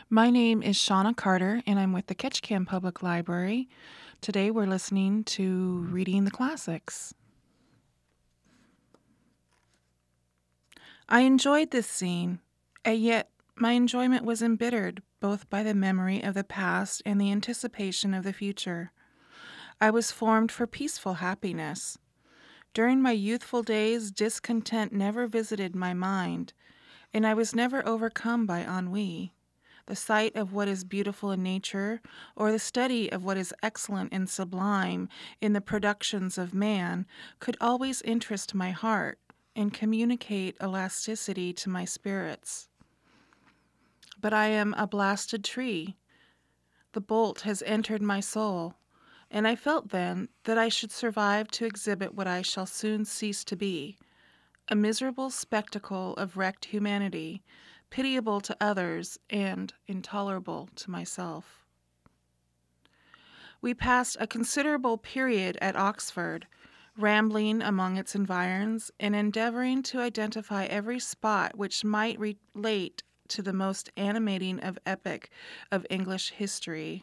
My name is Shauna Carter, and I'm with the Ketchikan Public Library. Today we're listening to Reading the Classics. I enjoyed this scene, and yet my enjoyment was embittered both by the memory of the past and the anticipation of the future. I was formed for peaceful happiness. During my youthful days, discontent never visited my mind, and I was never overcome by ennui. The sight of what is beautiful in nature, or the study of what is excellent and sublime in the productions of man, could always interest my heart and communicate elasticity to my spirits. But I am a blasted tree. The bolt has entered my soul, and I felt then that I should survive to exhibit what I shall soon cease to be, a miserable spectacle of wrecked humanity, pitiable to others and intolerable to myself. We passed a considerable period at Oxford, rambling among its environs and endeavoring to identify every spot which might relate to the most animating of epoch of English history.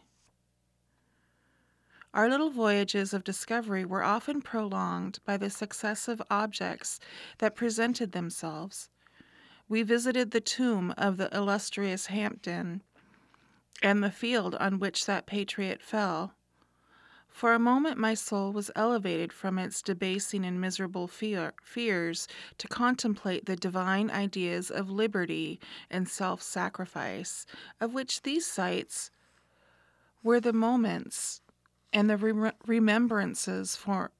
Our little voyages of discovery were often prolonged by the successive objects that presented themselves. We visited the tomb of the illustrious Hampden and the field on which that patriot fell. For a moment my soul was elevated from its debasing and miserable fears to contemplate the divine ideas of liberty and self-sacrifice, of which these sights were the moments and the remembrances.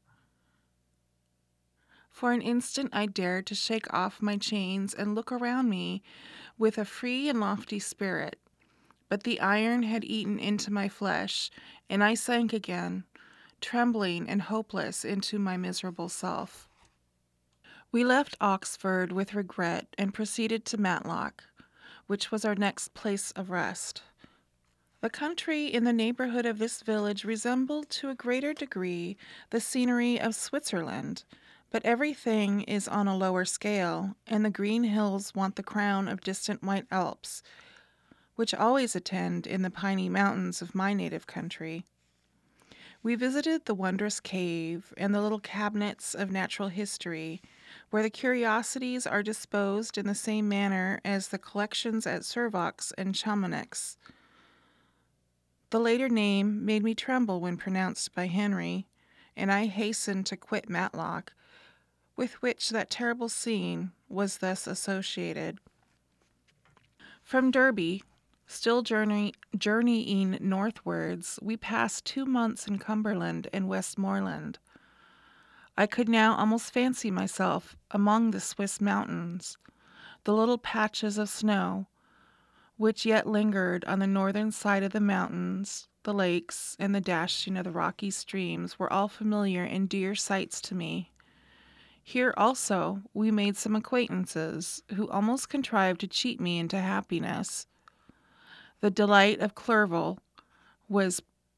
For an instant I dared to shake off my chains and look around me with a free and lofty spirit. But the iron had eaten into my flesh, and I sank again, trembling and hopeless, into my miserable self. We left Oxford with regret and proceeded to Matlock, which was our next place of rest. The country in the neighborhood of this village resembled to a greater degree the scenery of Switzerland, but everything is on a lower scale, and the green hills want the crown of distant white Alps, which always attend in the piney mountains of my native country. We visited the wondrous cave and the little cabinets of natural history, where the curiosities are disposed in the same manner as the collections at Servox and Chamonix. The later name made me tremble when pronounced by Henry, and I hastened to quit Matlock, with which that terrible scene was thus associated. From Derby, still journeying northwards, we passed 2 months in Cumberland and Westmoreland. I could now almost fancy myself among the Swiss mountains. The little patches of snow, which yet lingered on the northern side of the mountains, the lakes, and the dashing of the rocky streams were all familiar and dear sights to me. Here also we made some acquaintances who almost contrived to cheat me into happiness. The delight of Clerval was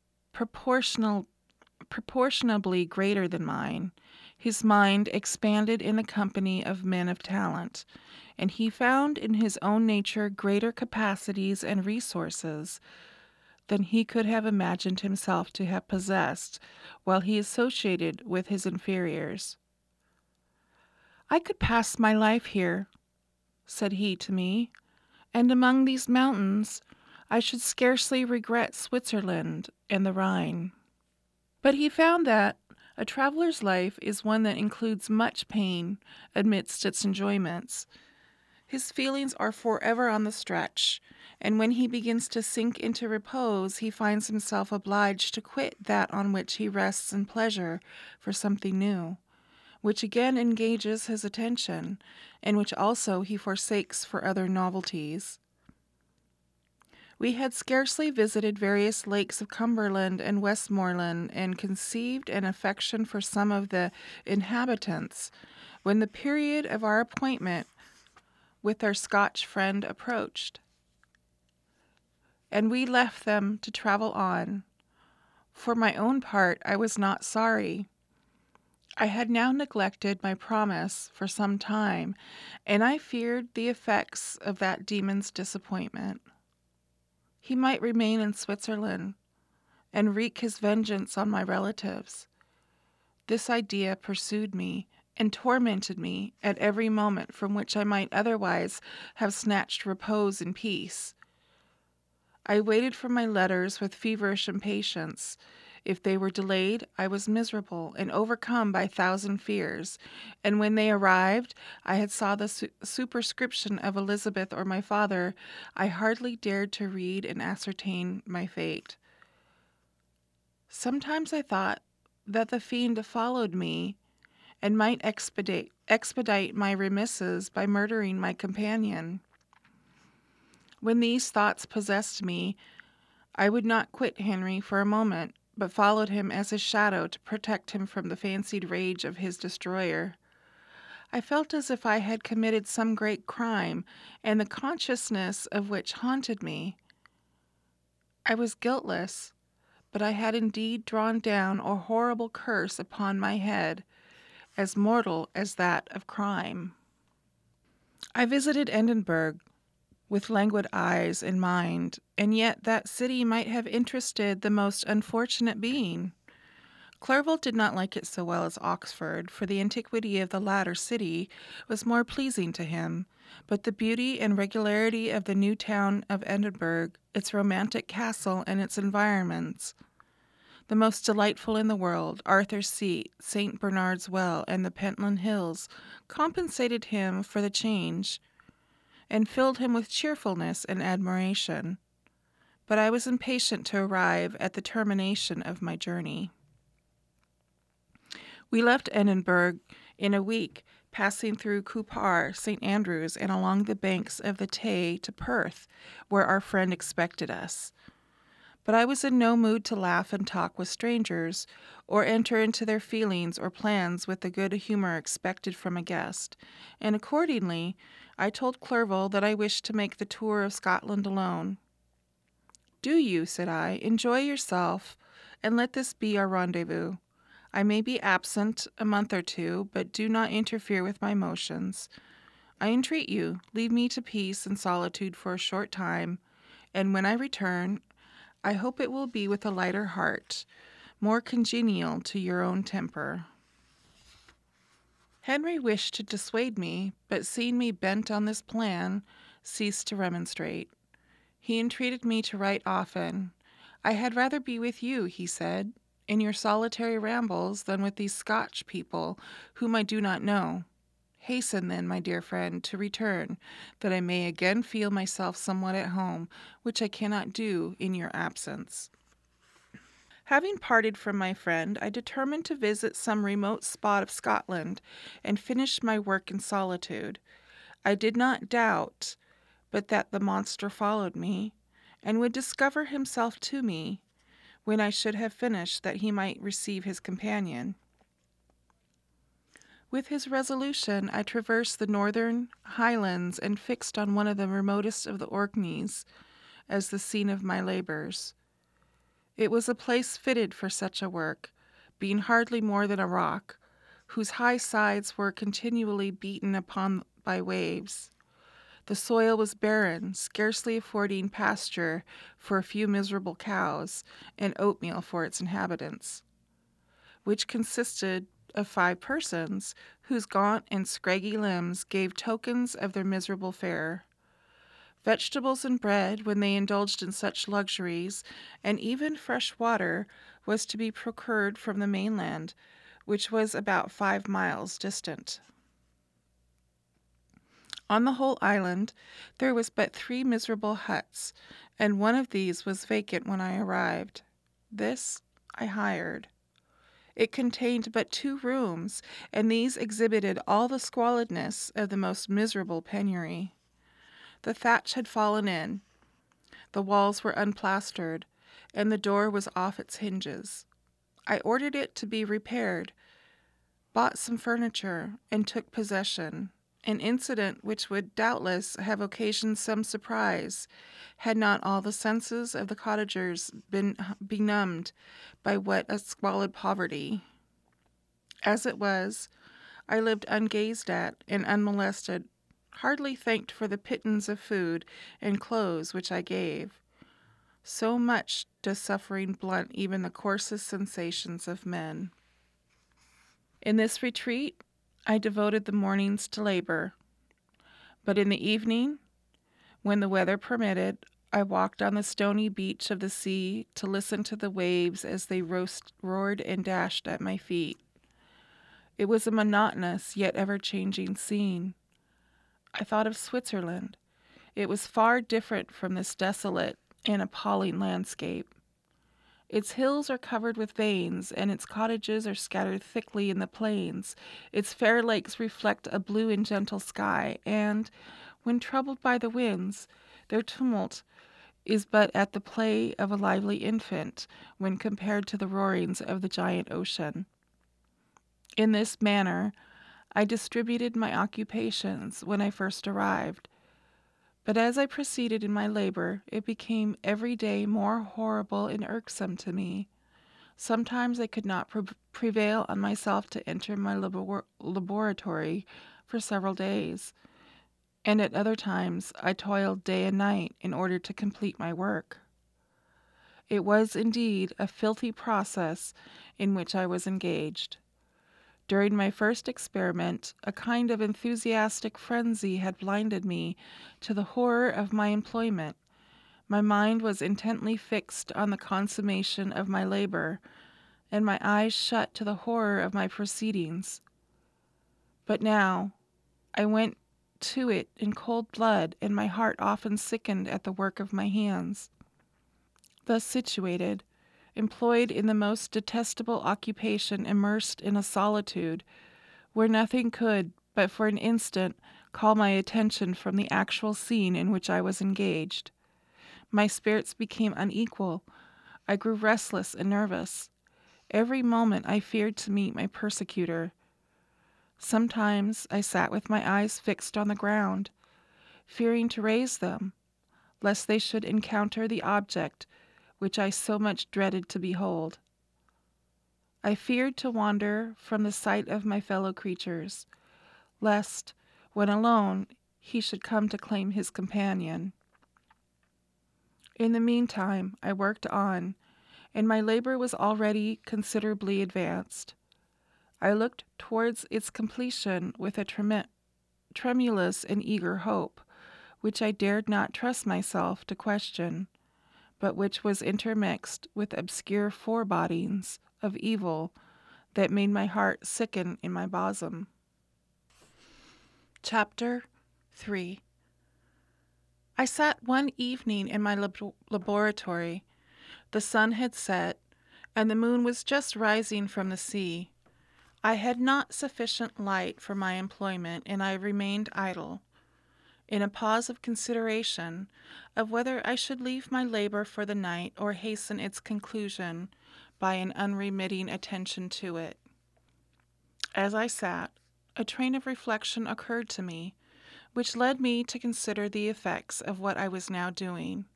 proportionably greater than mine. His mind expanded in the company of men of talent, and he found in his own nature greater capacities and resources than he could have imagined himself to have possessed while he associated with his inferiors. "I could pass my life here," said he to me, "and among these mountains I should scarcely regret Switzerland and the Rhine." But he found that a traveler's life is one that includes much pain amidst its enjoyments. His feelings are forever on the stretch, and when he begins to sink into repose, he finds himself obliged to quit that on which he rests in pleasure for something new, which again engages his attention, and which also he forsakes for other novelties. We had scarcely visited various lakes of Cumberland and Westmoreland, and conceived an affection for some of the inhabitants, when the period of our appointment with our Scotch friend approached, and we left them to travel on. For my own part, I was not sorry. I had now neglected my promise for some time, and I feared the effects of that demon's disappointment. He might remain in Switzerland and wreak his vengeance on my relatives. This idea pursued me and tormented me at every moment from which I might otherwise have snatched repose and peace. I waited for my letters with feverish impatience. If they were delayed, I was miserable and overcome by 1,000 fears, and when they arrived, I had saw the superscription of Elizabeth or my father, I hardly dared to read and ascertain my fate. Sometimes I thought that the fiend followed me and might expedite my remisses by murdering my companion. When these thoughts possessed me, I would not quit Henry for a moment, but followed him as his shadow to protect him from the fancied rage of his destroyer. I felt as if I had committed some great crime, and the consciousness of which haunted me. I was guiltless, but I had indeed drawn down a horrible curse upon my head, as mortal as that of crime. I visited Edinburgh with languid eyes and mind, and yet that city might have interested the most unfortunate being. Clerval did not like it so well as Oxford, for the antiquity of the latter city was more pleasing to him, but the beauty and regularity of the new town of Edinburgh, its romantic castle and its environments, the most delightful in the world, Arthur's Seat, St. Bernard's Well, and the Pentland Hills, compensated him for the change, and filled him with cheerfulness and admiration. But I was impatient to arrive at the termination of my journey. We left Edinburgh in a week, passing through Cupar, St. Andrews, and along the banks of the Tay to Perth, where our friend expected us. But I was in no mood to laugh and talk with strangers, or enter into their feelings or plans with the good humor expected from a guest, and accordingly I told Clerval that I wished to make the tour of Scotland alone. "Do you," said I, "enjoy yourself, and let this be our rendezvous. I may be absent a month or two, but do not interfere with my motions. I entreat you, leave me to peace and solitude for a short time, and when I return, I hope it will be with a lighter heart, more congenial to your own temper." Henry wished to dissuade me, but seeing me bent on this plan, ceased to remonstrate. He entreated me to write often. "I had rather be with you," he said, "in your solitary rambles than with these Scotch people, whom I do not know. Hasten, then, my dear friend, to return, that I may again feel myself somewhat at home, which I cannot do in your absence." Having parted from my friend, I determined to visit some remote spot of Scotland and finish my work in solitude. I did not doubt but that the monster followed me, and would discover himself to me when I should have finished, that he might receive his companion. With his resolution, I traversed the northern highlands and fixed on one of the remotest of the Orkneys as the scene of my labors. It was a place fitted for such a work, being hardly more than a rock, whose high sides were continually beaten upon by waves. The soil was barren, scarcely affording pasture for a few miserable cows, and oatmeal for its inhabitants, which consisted of 5 persons, whose gaunt and scraggy limbs gave tokens of their miserable fare. Vegetables and bread, when they indulged in such luxuries, and even fresh water, was to be procured from the mainland, which was about 5 miles distant. On the whole island there was but 3 miserable huts, and one of these was vacant when I arrived. This I hired. It contained but 2 rooms, and these exhibited all the squalidness of the most miserable penury. The thatch had fallen in, the walls were unplastered, and the door was off its hinges. I ordered it to be repaired, bought some furniture, and took possession, an incident which would doubtless have occasioned some surprise, had not all the senses of the cottagers been benumbed by what a squalid poverty. As it was, I lived ungazed at and unmolested, hardly thanked for the pittance of food and clothes which I gave. So much does suffering blunt even the coarsest sensations of men. In this retreat, I devoted the mornings to labor, but in the evening, when the weather permitted, I walked on the stony beach of the sea to listen to the waves as they roared and dashed at my feet. It was a monotonous yet ever-changing scene. I thought of Switzerland. It was far different from this desolate and appalling landscape. Its hills are covered with veins, and its cottages are scattered thickly in the plains. Its fair lakes reflect a blue and gentle sky, and, when troubled by the winds, their tumult is but at the play of a lively infant when compared to the roarings of the giant ocean. In this manner, I distributed my occupations when I first arrived. But as I proceeded in my labor, it became every day more horrible and irksome to me. Sometimes I could not prevail on myself to enter my laboratory for several days, and at other times I toiled day and night in order to complete my work. It was indeed a filthy process in which I was engaged. During my first experiment, a kind of enthusiastic frenzy had blinded me to the horror of my employment. My mind was intently fixed on the consummation of my labor, and my eyes shut to the horror of my proceedings. But now I went to it in cold blood, and my heart often sickened at the work of my hands. Thus situated, employed in the most detestable occupation, immersed in a solitude where nothing could but for an instant call my attention from the actual scene in which I was engaged, my spirits became unequal. I grew restless and nervous. Every moment I feared to meet my persecutor. Sometimes I sat with my eyes fixed on the ground, fearing to raise them, lest they should encounter the object which I so much dreaded to behold. I feared to wander from the sight of my fellow creatures, lest, when alone, he should come to claim his companion. In the meantime, I worked on, and my labor was already considerably advanced. I looked towards its completion with a tremulous and eager hope, which I dared not trust myself to question, but which was intermixed with obscure forebodings of evil that made my heart sicken in my bosom. Chapter 3. I sat one evening in my laboratory. The sun had set, and the moon was just rising from the sea. I had not sufficient light for my employment, and I remained idle, in a pause of consideration of whether I should leave my labor for the night or hasten its conclusion by an unremitting attention to it. As I sat, a train of reflection occurred to me, which led me to consider the effects of what I was now doing.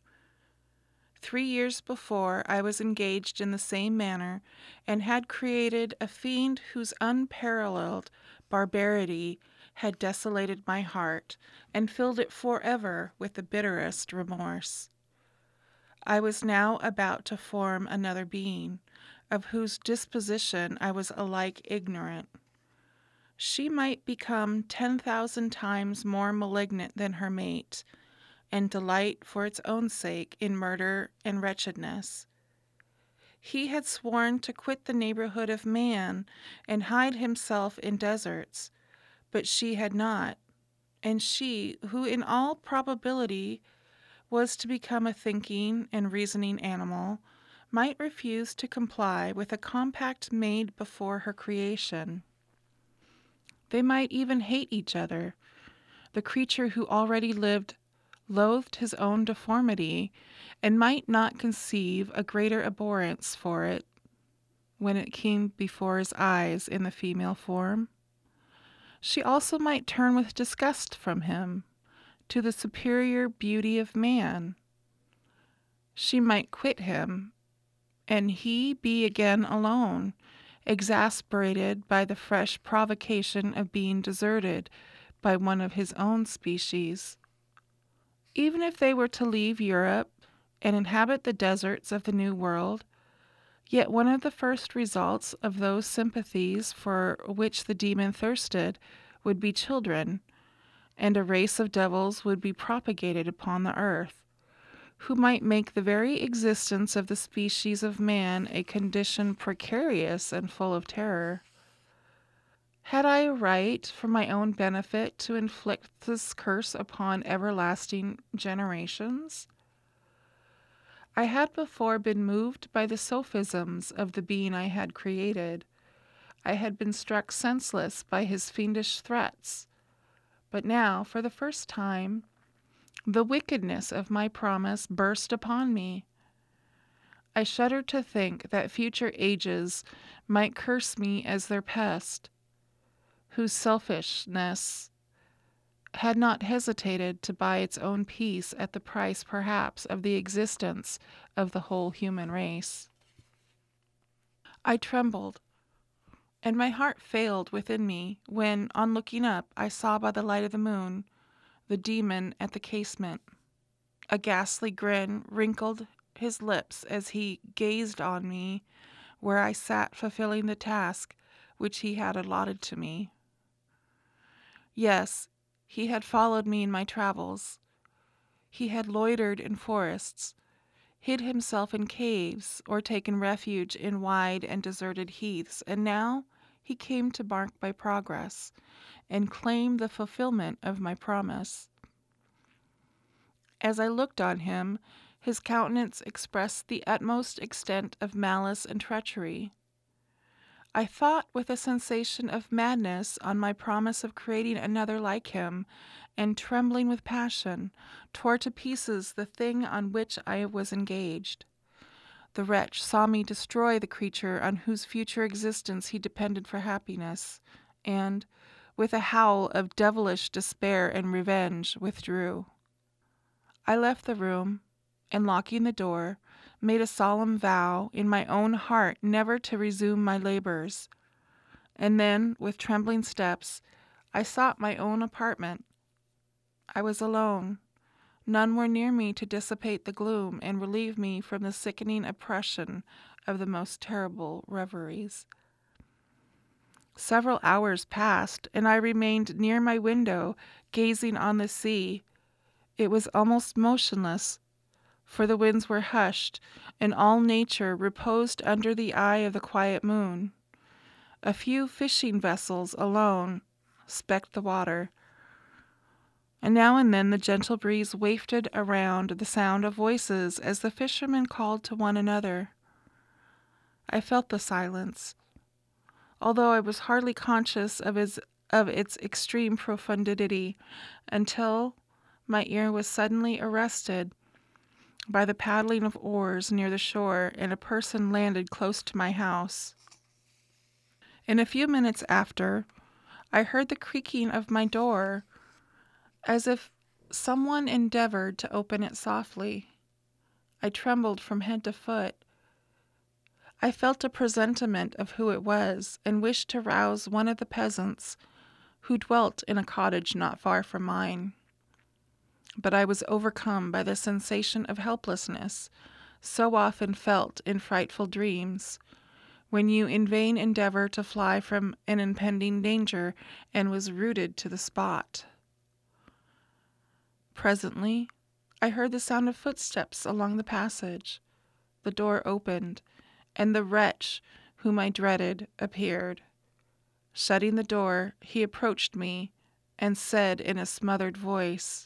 3 years before, I was engaged in the same manner, and had created a fiend whose unparalleled barbarity had desolated my heart, and filled it forever with the bitterest remorse. I was now about to form another being, of whose disposition I was alike ignorant. She might become 10,000 times more malignant than her mate, and delight for its own sake in murder and wretchedness. He had sworn to quit the neighborhood of man and hide himself in deserts, but she had not, and she, who in all probability was to become a thinking and reasoning animal, might refuse to comply with a compact made before her creation. They might even hate each other. The creature who already lived loathed his own deformity, and might not conceive a greater abhorrence for it when it came before his eyes in the female form. She also might turn with disgust from him to the superior beauty of man. She might quit him, and he be again alone, exasperated by the fresh provocation of being deserted by one of his own species. Even if they were to leave Europe and inhabit the deserts of the New World. Yet one of the first results of those sympathies for which the demon thirsted would be children, and a race of devils would be propagated upon the earth, who might make the very existence of the species of man a condition precarious and full of terror. Had I a right, for my own benefit, to inflict this curse upon everlasting generations? I had before been moved by the sophisms of the being I had created. I had been struck senseless by his fiendish threats. But now, for the first time, the wickedness of my promise burst upon me. I shuddered to think that future ages might curse me as their pest, whose selfishness had not hesitated to buy its own peace at the price, perhaps, of the existence of the whole human race. I trembled, and my heart failed within me when, on looking up, I saw by the light of the moon the demon at the casement. A ghastly grin wrinkled his lips as he gazed on me where I sat fulfilling the task which he had allotted to me. Yes, he had followed me in my travels. He had loitered in forests, hid himself in caves, or taken refuge in wide and deserted heaths, and now he came to mark my progress and claim the fulfillment of my promise. As I looked on him, his countenance expressed the utmost extent of malice and treachery. I thought with a sensation of madness on my promise of creating another like him, and trembling with passion, tore to pieces the thing on which I was engaged. The wretch saw me destroy the creature on whose future existence he depended for happiness, and, with a howl of devilish despair and revenge, withdrew. I left the room, and locking the door, made a solemn vow in my own heart never to resume my labors. And then, with trembling steps, I sought my own apartment. I was alone. None were near me to dissipate the gloom and relieve me from the sickening oppression of the most terrible reveries. Several hours passed, and I remained near my window, gazing on the sea. It was almost motionless, for the winds were hushed, and all nature reposed under the eye of the quiet moon. A few fishing vessels alone specked the water, and now and then the gentle breeze wafted around the sound of voices as the fishermen called to one another. I felt the silence, although I was hardly conscious of its extreme profundity, until my ear was suddenly arrested by the paddling of oars near the shore, and a person landed close to my house. In a few minutes after, I heard the creaking of my door, as if someone endeavored to open it softly. I trembled from head to foot. I felt a presentiment of who it was, and wished to rouse one of the peasants who dwelt in a cottage not far from mine. But I was overcome by the sensation of helplessness, so often felt in frightful dreams, when you in vain endeavor to fly from an impending danger, and was rooted to the spot. Presently, I heard the sound of footsteps along the passage. The door opened, and the wretch whom I dreaded appeared. Shutting the door, he approached me and said in a smothered voice,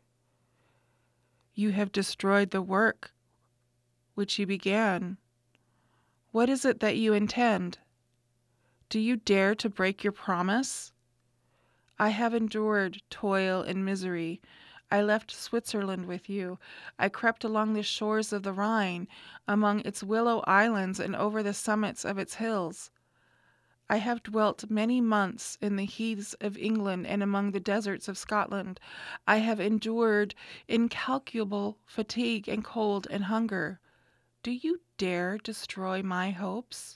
"You have destroyed the work which you began. What is it that you intend? Do you dare to break your promise? I have endured toil and misery. I left Switzerland with you. I crept along the shores of the Rhine, among its willow islands and over the summits of its hills. I have dwelt many months in the heaths of England and among the deserts of Scotland. I have endured incalculable fatigue and cold and hunger. Do you dare destroy my hopes?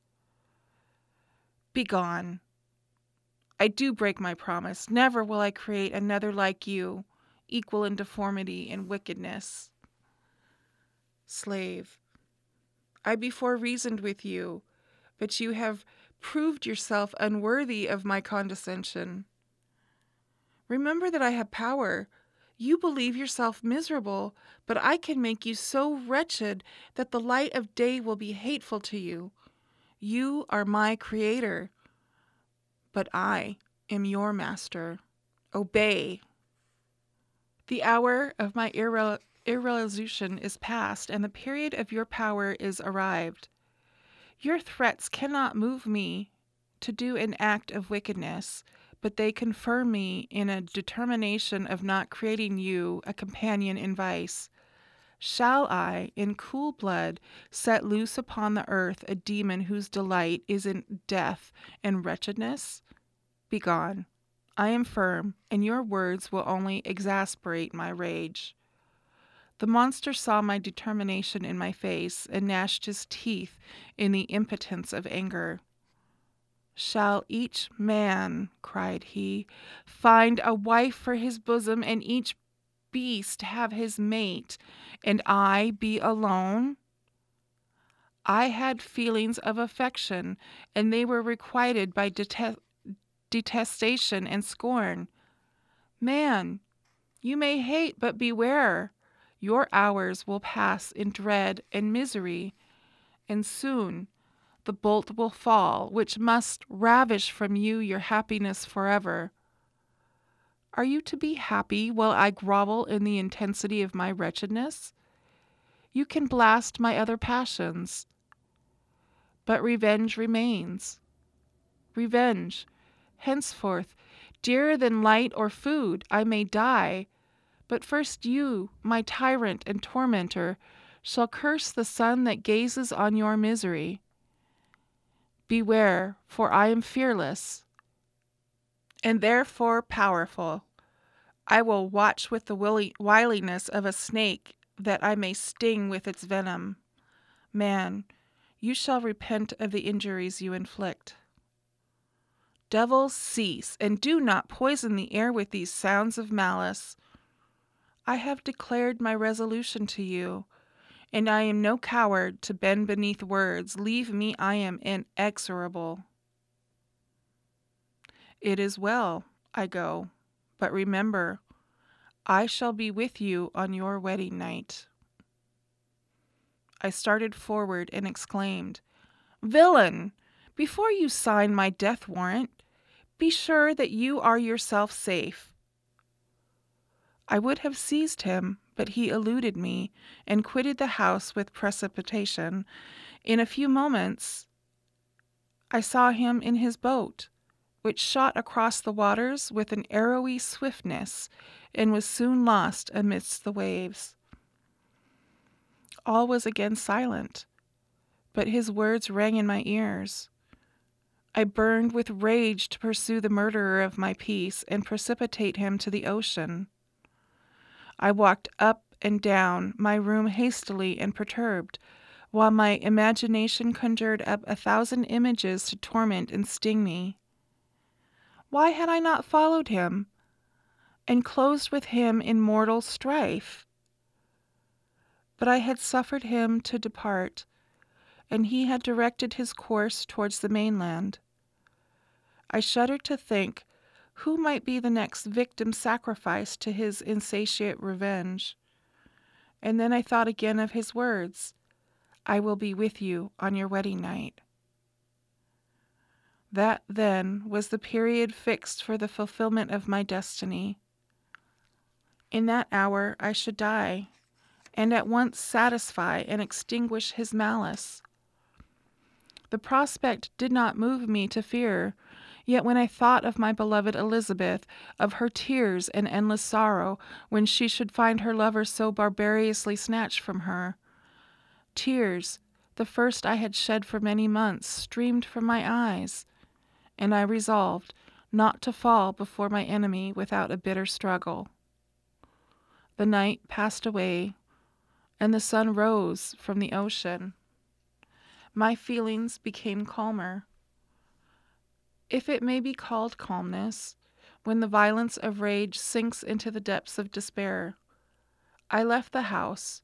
Begone. I do break my promise. Never will I create another like you, equal in deformity and wickedness." Slave. I before reasoned with you, but you have proved yourself unworthy of my condescension. Remember that I have power. You believe yourself miserable, but I can make you so wretched that the light of day will be hateful to you. You are my creator, but I am your master. Obey. The hour of my irresolution is past, and the period of your power is arrived. Your threats cannot move me to do an act of wickedness, but they confirm me in a determination of not creating you a companion in vice. Shall I, in cool blood, set loose upon the earth a demon whose delight is in death and wretchedness? Begone. I am firm, and your words will only exasperate my rage. The monster saw my determination in my face and gnashed his teeth in the impotence of anger. Shall each man, cried he, find a wife for his bosom, and each beast have his mate, and I be alone? I had feelings of affection, and they were requited by detestation and scorn. Man, you may hate, but beware. Your hours will pass in dread and misery, and soon the bolt will fall, which must ravish from you your happiness forever. Are you to be happy while I grovel in the intensity of my wretchedness? You can blast my other passions, but revenge remains. Revenge, henceforth, dearer than light or food, I may die, but first you, my tyrant and tormentor, shall curse the sun that gazes on your misery. Beware, for I am fearless, and therefore powerful. I will watch with the wiliness of a snake, that I may sting with its venom. Man, you shall repent of the injuries you inflict. Devils, cease, and do not poison the air with these sounds of malice. I have declared my resolution to you, and I am no coward to bend beneath words. Leave me, I am inexorable. It is well, I go, but remember, I shall be with you on your wedding night. I started forward and exclaimed, Villain! Before you sign my death warrant, be sure that you are yourself safe. I would have seized him, but he eluded me and quitted the house with precipitation. In a few moments, I saw him in his boat, which shot across the waters with an arrowy swiftness and was soon lost amidst the waves. All was again silent, but his words rang in my ears. I burned with rage to pursue the murderer of my peace and precipitate him to the ocean. I walked up and down my room hastily and perturbed, while my imagination conjured up 1,000 images to torment and sting me. Why had I not followed him and closed with him in mortal strife? But I had suffered him to depart, and he had directed his course towards the mainland. I shuddered to think who might be the next victim sacrificed to his insatiate revenge. And then I thought again of his words, I will be with you on your wedding night. That, then, was the period fixed for the fulfillment of my destiny. In that hour I should die, and at once satisfy and extinguish his malice. The prospect did not move me to fear, yet when I thought of my beloved Elizabeth, of her tears and endless sorrow when she should find her lover so barbarously snatched from her, tears, the first I had shed for many months, streamed from my eyes, and I resolved not to fall before my enemy without a bitter struggle. The night passed away, and the sun rose from the ocean. My feelings became calmer, if it may be called calmness, when the violence of rage sinks into the depths of despair. I left the house,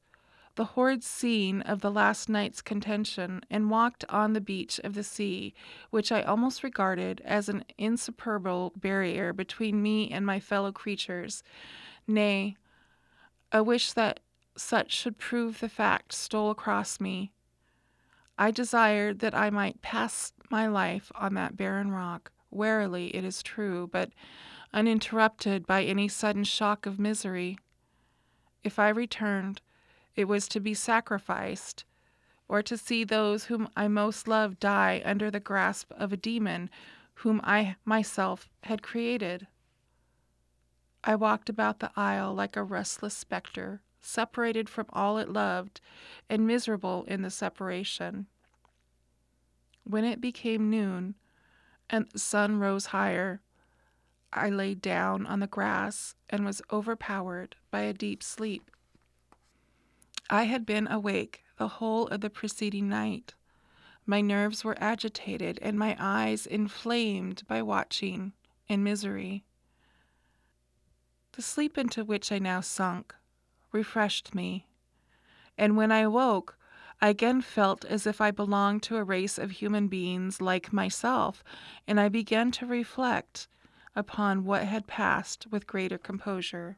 the horrid scene of the last night's contention, and walked on the beach of the sea, which I almost regarded as an insuperable barrier between me and my fellow creatures. Nay, a wish that such should prove the fact stole across me. I desired that I might pass my life on that barren rock, warily, it is true, but uninterrupted by any sudden shock of misery. If I returned, it was to be sacrificed, or to see those whom I most loved die under the grasp of a demon whom I myself had created. I walked about the isle like a restless spectre, separated from all it loved, and miserable in the separation. When it became noon, and the sun rose higher, I lay down on the grass and was overpowered by a deep sleep. I had been awake the whole of the preceding night. My nerves were agitated and my eyes inflamed by watching and misery. The sleep into which I now sunk refreshed me, and when I awoke, I again felt as if I belonged to a race of human beings like myself, and I began to reflect upon what had passed with greater composure.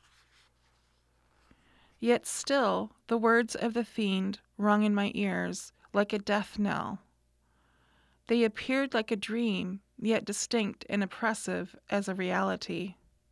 Yet still the words of the fiend rung in my ears like a death knell. They appeared like a dream, yet distinct and oppressive as a reality.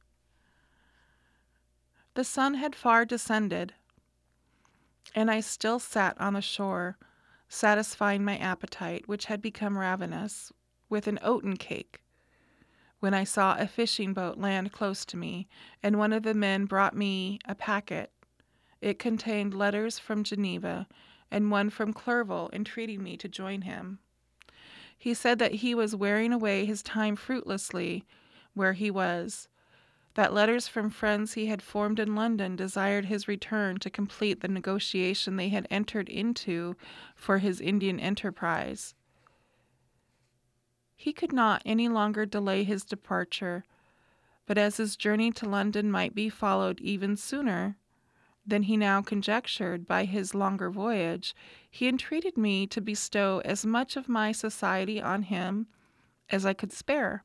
The sun had far descended, and I still sat on the shore, satisfying my appetite, which had become ravenous, with an oaten cake, when I saw a fishing boat land close to me, and one of the men brought me a packet. It contained letters from Geneva and one from Clerval entreating me to join him. He said that he was wearing away his time fruitlessly where he was, that letters from friends he had formed in London desired his return to complete the negotiation they had entered into for his Indian enterprise. He could not any longer delay his departure, but as his journey to London might be followed even sooner than he now conjectured by his longer voyage, he entreated me to bestow as much of my society on him as I could spare.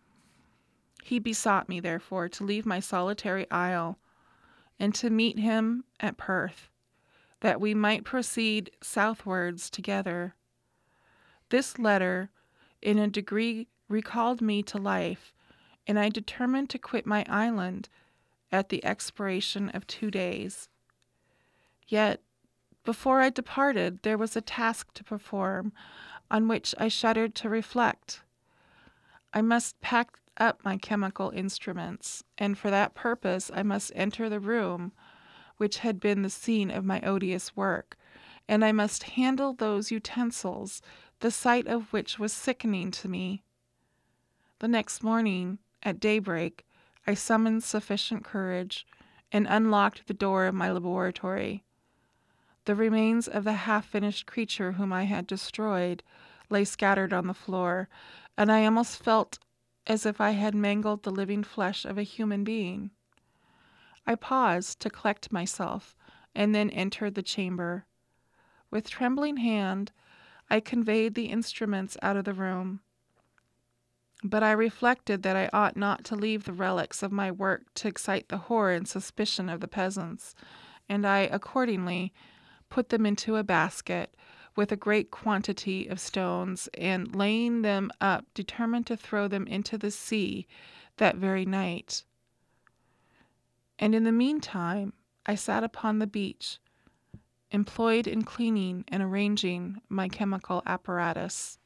He besought me, therefore, to leave my solitary isle and to meet him at Perth, that we might proceed southwards together. This letter, in a degree, recalled me to life, and I determined to quit my island at the expiration of 2 days. Yet, before I departed, there was a task to perform on which I shuddered to reflect. I must pack up my chemical instruments, and for that purpose I must enter the room which had been the scene of my odious work, and I must handle those utensils, the sight of which was sickening to me. The next morning, at daybreak, I summoned sufficient courage and unlocked the door of my laboratory. The remains of the half-finished creature whom I had destroyed lay scattered on the floor, and I almost felt as if I had mangled the living flesh of a human being. I paused to collect myself, and then entered the chamber. With trembling hand, I conveyed the instruments out of the room. But I reflected that I ought not to leave the relics of my work to excite the horror and suspicion of the peasants, and I accordingly put them into a basket with a great quantity of stones, and laying them up, determined to throw them into the sea that very night. And in the meantime, I sat upon the beach, employed in cleaning and arranging my chemical apparatus.